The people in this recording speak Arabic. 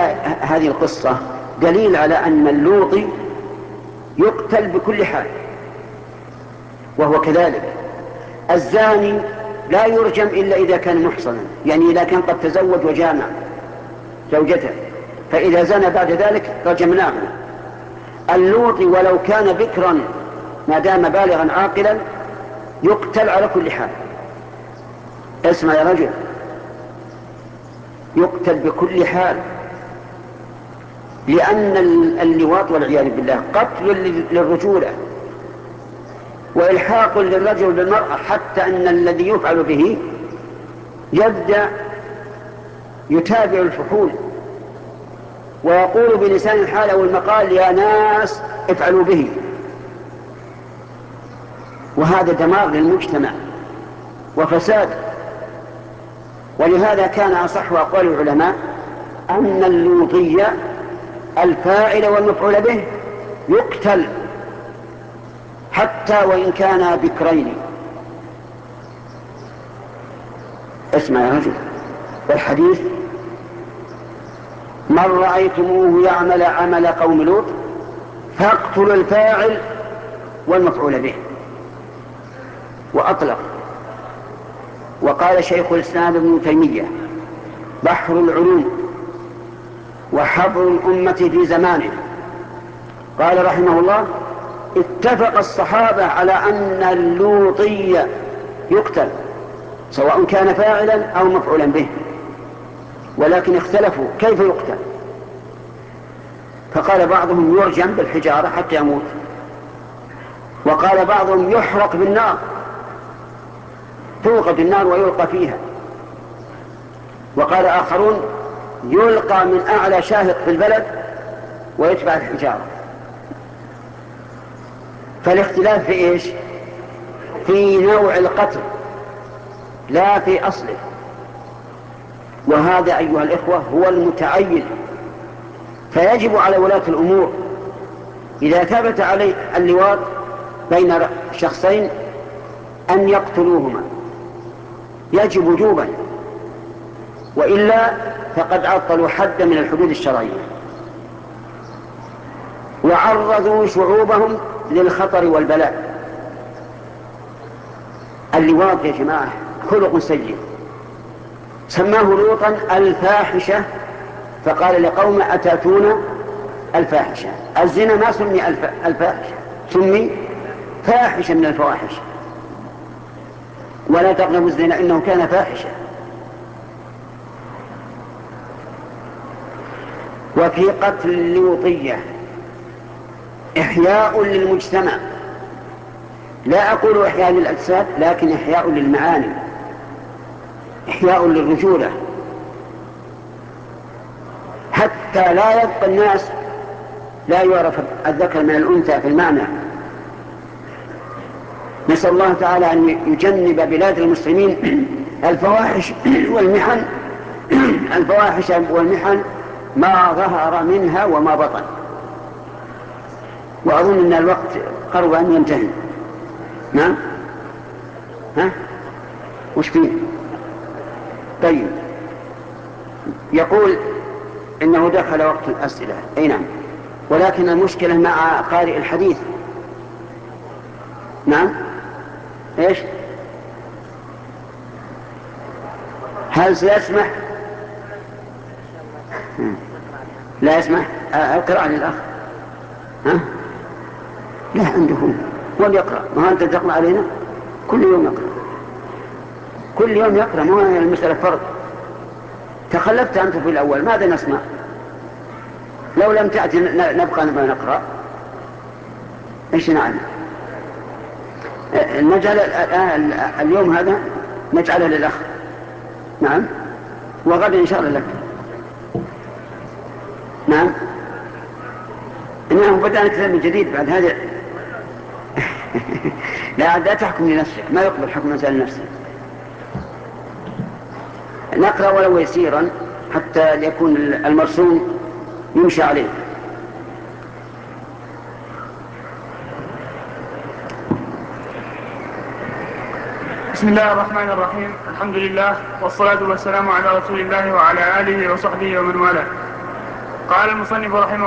هذه القصة دليل على أن اللوطي يقتل بكل حال، وهو كذلك. الزاني لا يرجم إلا إذا كان محصنا، يعني إذا كان قد تزوج وجامع زوجته، فإذا زنى بعد ذلك رجمناه. اللوطي ولو كان بكرا ما دام بالغا عاقلا يقتل على كل حال. اسمع يا رجل، يقتل بكل حال، لأن اللواط والعياذ بالله قتل للرجولة وإلحاق للرجل بالمرأة، حتى أن الذي يفعل به يبدأ يتابع الفحول ويقول بلسان الحال أو المقال: يا ناس افعلوا به. وهذا دمار للمجتمع وفساد. ولهذا كان أصح أقوال العلماء أن اللوطي الفاعل والمفعول به يقتل حتى وإن كان بكرين. اسمع يا رجل، والحديث: من رأيتموه يعمل عمل قوم لوط فاقتلوا الفاعل والمفعول به. وأطلق. وقال شيخ الإسلام ابن تيمية: بحر العلوم وحبر الأمة في زمانه، قال رحمه الله: اتفق الصحابة على أن اللوطي يقتل سواء كان فاعلا أو مفعولا به، ولكن اختلفوا كيف يقتل. فقال بعضهم يرجم بالحجارة حتى يموت، وقال بعضهم يحرق بالنار، توقد النار ويلقى فيها، وقال آخرون يلقى من أعلى شاهق في البلد ويتبع الحجارة. فالاختلاف في إيش؟ في نوع القتل لا في أصله. وهذا أيها الإخوة هو المتعين. فيجب على ولاة الأمور إذا ثبت عليه اللواط بين شخصين أن يقتلوهما، يجب وجوبا، وإلا فقد عطلوا حدا من الحدود الشرعية وعرضوا شعوبهم للخطر والبلاء. اللواط يا جماعة خلق سيء، سماه لوطا الفاحشة، فقال لقوم أتأتون الفاحشة. الزنا ما سمي الفاحشة، سمي فاحشة من الفواحش. ولا تقربوا الزنا إنه كان فاحشة. وفي قتل اللوطية إحياء للمجتمع، لا أقول إحياء للأجساد لكن إحياء للمعاني، إحياء للرجولة، حتى لا يبقى الناس لا يعرف الذكر من الأنثى في المعنى. نسأل الله تعالى أن يجنب بلاد المسلمين الفواحش والمحن الفواحش والمحن ما ظهر منها وما بطن. وأظن أن الوقت قرب أن ينتهي. نعم، ها وش فيه؟ طيب، يقول إنه دخل وقت الأسئلة. أي نعم، ولكن المشكلة مع قارئ الحديث. نعم، إيش؟ هل سيسمح؟ لا يسمح القراءة للأخ. ها؟ لا عنده هو اللي يقرأ. ما أنت تقرأ علينا كل يوم يقرأ، كل يوم يقرأ، ما هي المسألة فرض. تخلفت أنت في الأول، ماذا نسمع؟ لو لم تأتي نبقى نقرأ. إيش نعمل؟ نجعل اليوم هذا نجعله للأخ. نعم، وغدا إن شاء الله لك. نعم، إنه بدأنا كتاب من جديد بعد هذا. لا تحكم لنفسك، ما يقبل حكم الإنسان لنفسه. نقرأ ولو يسيرا حتى يكون المرسوم يمشي عليه. بسم الله الرحمن الرحيم. الحمد لله والصلاة والسلام على رسول الله وعلى آله وصحبه ومن والاه. قال المصنف رحمه